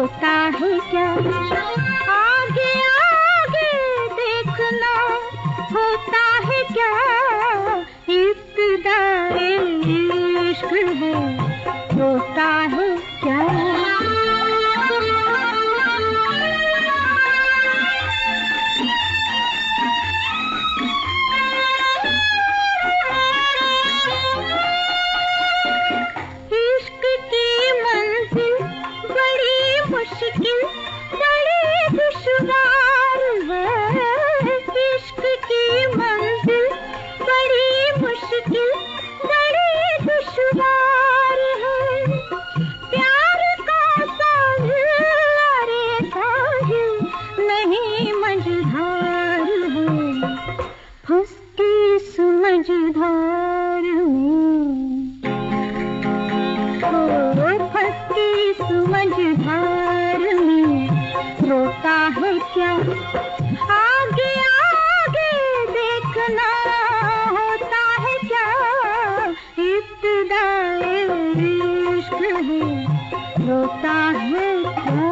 रोता है क्या? आगे आगे देखना होता है क्या? इब्तिदाए इश्क है, रोता है क्या? मुश्किल बड़ी दुश्वार है, इश्क की मंजिल बड़ी मुश्किल बड़ी दुश्वार है। प्यार का साहिल अरे साहिल नहीं मझधार है, फंस के समझदार में, फंस के समझदार में रोता है क्या? आगे आगे देखना होता है क्या? इब्तिदाए इश्क है, रोता है क्या?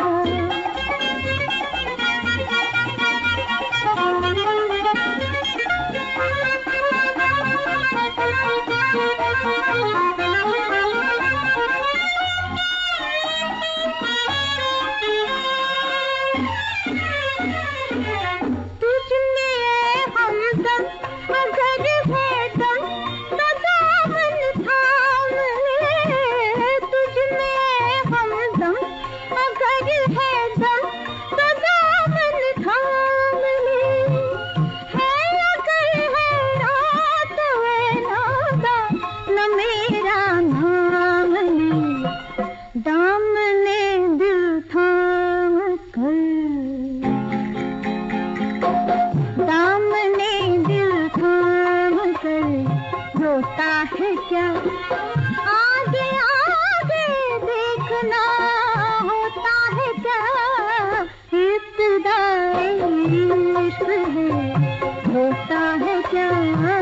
दामने दिल थाम कर, दामने दिल थाम कर रोता है क्या? आगे आगे देखना होता है क्या? इब्तिदाए इश्क है, रोता है क्या?